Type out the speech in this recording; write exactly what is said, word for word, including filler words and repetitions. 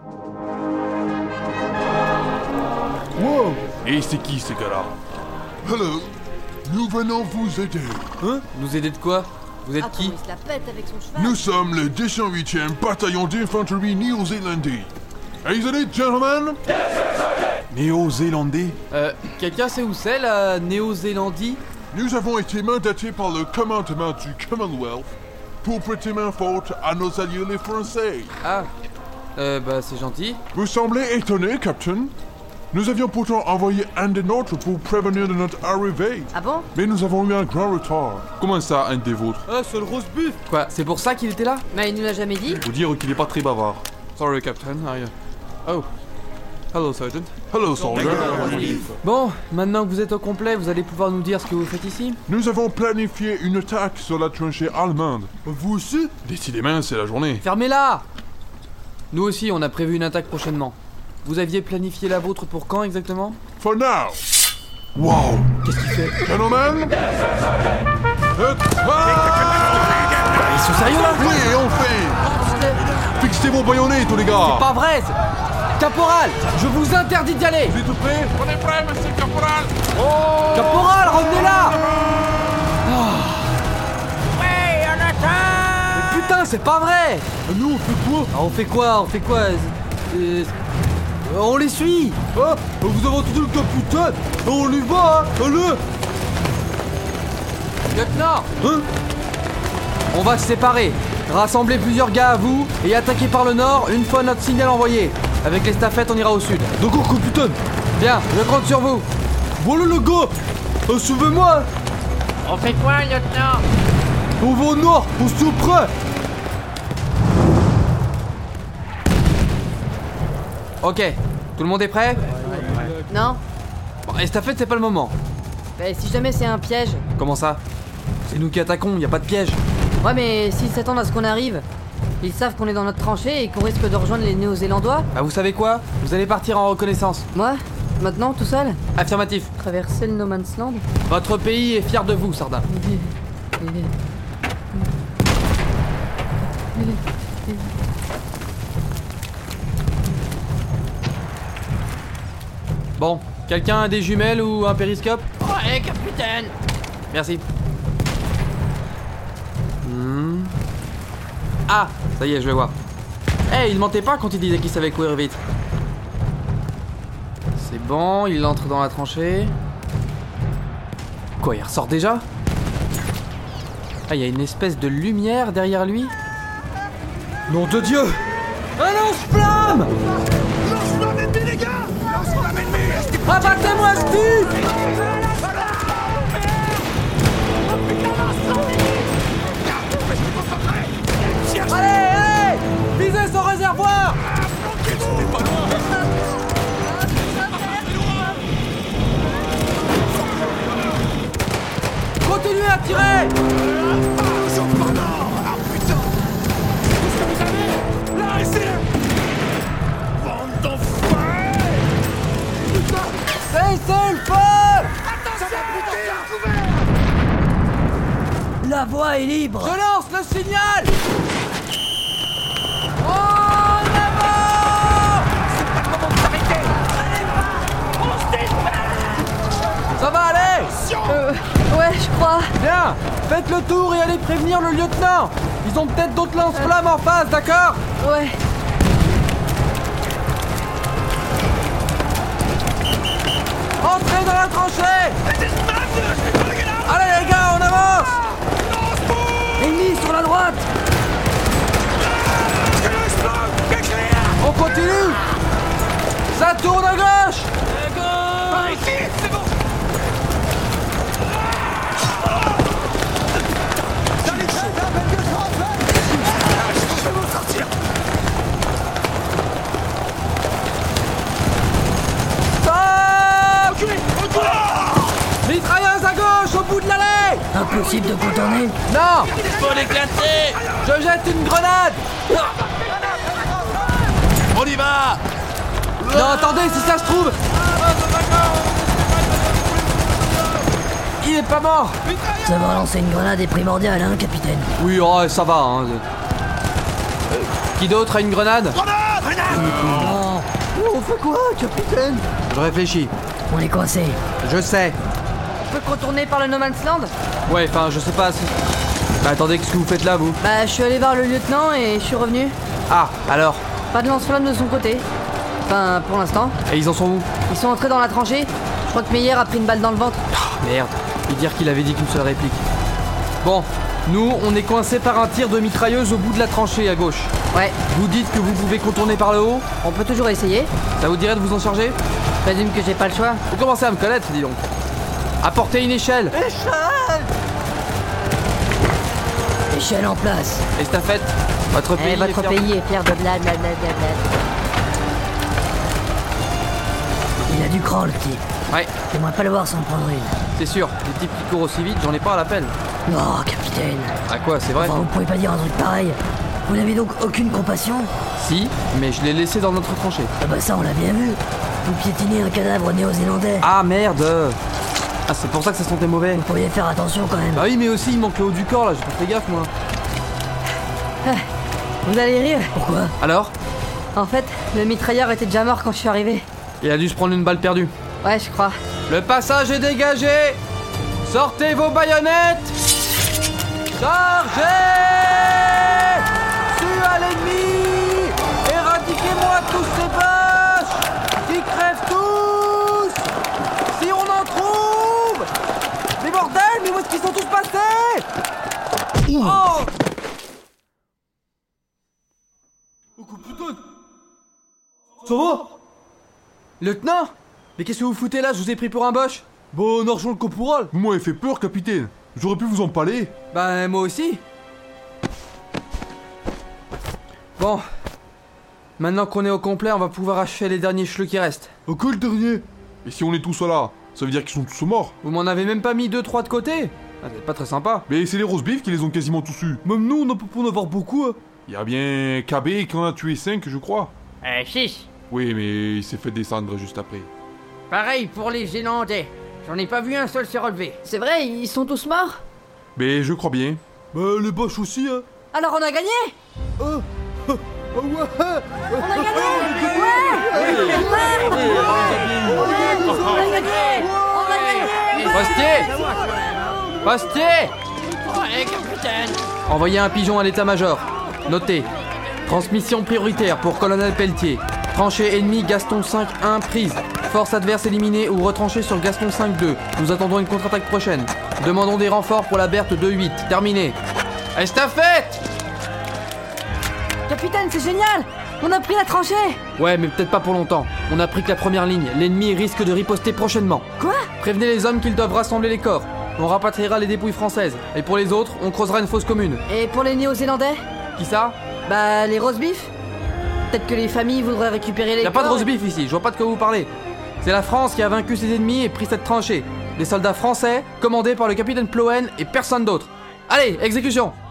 Wow! Et c'est qui ces gars-là? Hello, nous venons vous aider. Hein? Nous aider de quoi? Vous êtes Ah, qui? comment il se la pète avec son cheval. Nous sommes le deux cent huitième bataillon d'infanterie néo-zélandais. Are you ready, gentlemen? Néo-zélandais? Euh, quelqu'un sait où c'est, la Néo-Zélandie? Nous avons été mandatés par le commandement du Commonwealth pour prêter main forte à nos alliés les Français. Ah, euh, bah c'est gentil. Vous semblez étonné, Captain? Nous avions pourtant envoyé un des nôtres pour prévenir de notre arrivée. Ah bon? Mais nous avons eu un grand retard. Comment ça, un des vôtres? Ah, c'est le roast beef! Quoi, c'est pour ça qu'il était là? Mais il nous l'a jamais dit. Faut dire qu'il est pas très bavard. Sorry, Captain, I... Oh. Hello, Sergeant. Hello, soldier. Bon, maintenant que vous êtes au complet, vous allez pouvoir nous dire ce que vous faites ici? Nous avons planifié une attaque sur la tranchée allemande. Vous aussi? Décidément, c'est la journée. Fermez-la! Nous aussi, on a prévu une attaque prochainement. Vous aviez planifié la vôtre pour quand exactement? For now. Wow! Qu'est-ce qu'il fait? Gentlemen. Euh, ah Ils sont sérieux là? Oui, on fait. Fixez vos baïonnets, tous les gars. Pas vrai! c'est- Caporal! Je vous interdis d'y aller! Vous êtes prêts? On est prêts, monsieur le caporal. Caporal, revenez là! Ouais, on attaque! Mais putain, c'est pas vrai! Nous, on fait quoi? Ah, on fait quoi? On fait quoi? Euh, euh, On les suit! Ah, vous avez entendu le capitaine? On y va, hein? Allez. Lieutenant! Hein? On va se séparer. Rassembler plusieurs gars à vous et attaquer par le nord une fois notre signal envoyé. Avec les stafettes, on ira au sud. D'accord, capitaine. Bien, je compte sur vous. Voilà le gars. Euh, Suivez-moi. On fait quoi, lieutenant? On va au nord. On se tient prêt. Ok, tout le monde est prêt? Non? Bon, les stafettes, c'est pas le moment. Bah si jamais c'est un piège. Comment ça? C'est nous qui attaquons, y a pas de piège. Ouais mais s'ils s'attendent à ce qu'on arrive, ils savent qu'on est dans notre tranchée et qu'on risque de rejoindre les Néo-Zélandois. Bah vous savez quoi? Vous allez partir en reconnaissance. Moi? Maintenant, tout seul? Affirmatif. Traverser le No Man's Land? Votre pays est fier de vous, Sardin. Bon, quelqu'un a des jumelles ou un périscope? Ouais, capitaine! Merci. Hmm. Ah, ça y est, je le vois. Eh, il mentait pas quand il disait qu'il savait courir vite. C'est bon, il entre dans la tranchée. Quoi, il ressort déjà? Ah, il y a une espèce de lumière derrière lui. Nom de Dieu! Un lance-flamme! Lance-flamme ennemi, les gars! Lance-flamme ennemi! Abattez-moi, Steve! Allez, allez! Visez son réservoir! Continuez à tirer! Ah putain! Qu'est-ce que vous avez? Là, ici! Bande d'enfoirés! Putain! Cessez le feu! Ça va buter à couvert! La voie est libre! Je lance le signal! En avant! C'est pas le moment de s'arrêter! Allez, va! On se dépêche! Ça va aller? Euh, ouais, je crois. Bien! Faites le tour et allez prévenir le lieutenant! Ils ont peut-être d'autres lance-flammes en face, d'accord? Ouais. Entrez dans la tranchée! Allez les gars, on avance! Ennemi sur la droite! On continue! Ça tourne à gauche! Par ici! C'est bon! Je vais m'en sortir! Stop! Reculez! Reculez! Mitrailleuse à gauche, au bout de l'allée! Impossible de contourner! Non! Faut l'éclater! Je jette une grenade! On y va! Non, attendez, si ça se trouve! Il est pas mort! Savoir lancer une grenade est primordial, hein, capitaine? Oui, oh, ça va, hein. Euh, Qui d'autre a une grenade? Grenade! Non, On fait quoi, capitaine? Je réfléchis. on est coincé. Je sais. On peut contourner par le No Man's Land? Ouais, enfin, je sais pas si... Bah attendez, qu'est-ce que vous faites là, vous? Bah, je suis allé voir le lieutenant et je suis revenu. Ah, alors? Pas de lance-flamme de son côté. Enfin, pour l'instant. Et ils en sont où? Ils sont entrés dans la tranchée. Je crois que Meyer a pris une balle dans le ventre. Ah, merde. Et dire qu'il avait dit qu'une seule réplique. Bon, nous, on est coincés par un tir de mitrailleuse au bout de la tranchée à gauche. Ouais, Vous dites que vous pouvez contourner par le haut? on peut toujours essayer. Ça vous dirait de vous en charger? Je présume que j'ai pas le choix. Vous commencez à me connaître, dis donc. Apportez une échelle. Échelle en place. Estafette. Votre pays Eh, votre est fier- pays est fier de blablabla. Il a du cran, le type. Ouais, J'aimerais pas le voir s'en prendre une. c'est sûr. Les types qui courent aussi vite, j'en ai pas à l'appel. Non, capitaine. À quoi, c'est vrai? Enfin, vous pouvez pas dire un truc pareil. Vous n'avez donc aucune compassion? Si, mais je l'ai laissé dans notre tranchée. Ah bah ça, on l'a bien vu. Vous piétinez un cadavre néo-zélandais. Ah merde. Ah, c'est pour ça que ça sentait mauvais. Vous pourriez faire attention quand même. Bah oui, mais aussi il manque le haut du corps là, j'ai pas fait gaffe moi. Vous allez rire. Pourquoi? Alors? En fait, le mitrailleur était déjà mort quand je suis arrivé. Il a dû se prendre une balle perdue. Ouais, je crois. Le passage est dégagé. Sortez vos baïonnettes. Chargez. Tue à l'ennemi. Éradiquez-moi tous ces vaches. Ils crèvent tous. Si on en trouve. Mais bordel, mais où est-ce qu'ils sont tous passés? Oh. Ça va? Lieutenant? Mais qu'est-ce que vous foutez là? Je vous ai pris pour un boche? Bon, on rejoint le caporal. Vous m'avez fait peur, capitaine. J'aurais pu vous empaler. Bah, moi aussi. Bon. Maintenant qu'on est au complet, on va pouvoir achever les derniers chleux qui restent. Ok, le dernier. Et si on est tous là, ça veut dire qu'ils sont tous morts. Vous m'en avez même pas mis deux trois de côté? Ah, c'est pas très sympa. Mais c'est les roast beef qui les ont quasiment tous eus. Même nous, on en peut pas en avoir beaucoup, hein. Il y a bien K B qui en a tué cinq, je crois. Euh, six. Oui, mais il s'est fait descendre juste après. Pareil pour les Zélandais. J'en ai pas vu un seul se relever. C'est vrai, ils sont tous morts? Mais je crois bien. Bah, les boches aussi, hein. Alors on a gagné? Oh, oh, oh, ouais. On a gagné! Ouais! Ouais! On a gagné! On a gagné! Postier! Postier! Ouais, capitaine. Envoyez un pigeon à l'état-major. Notez. Transmission prioritaire pour colonel Pelletier. Tranchée ennemie Gaston cinq un prise. Force adverse éliminée ou retranchée sur Gaston cinq deux. Nous attendons une contre-attaque prochaine. Demandons des renforts pour la Berthe deux huit. Terminé. Estafette! Capitaine, c'est génial! On a pris la tranchée! Ouais, mais peut-être pas pour longtemps. On a pris que la première ligne. L'ennemi risque de riposter prochainement. Quoi? Prévenez les hommes qu'ils doivent rassembler les corps. On rapatriera les dépouilles françaises. Et pour les autres, on creusera une fosse commune. Et pour les Néo-Zélandais? Qui ça? Bah, les roast beef? Peut-être que les familles voudraient récupérer les Y a pas de corps roast beef ici, je vois pas de quoi vous parlez. C'est la France qui a vaincu ses ennemis et pris cette tranchée. Des soldats français, commandés par le capitaine Ploen et personne d'autre. Allez, exécution!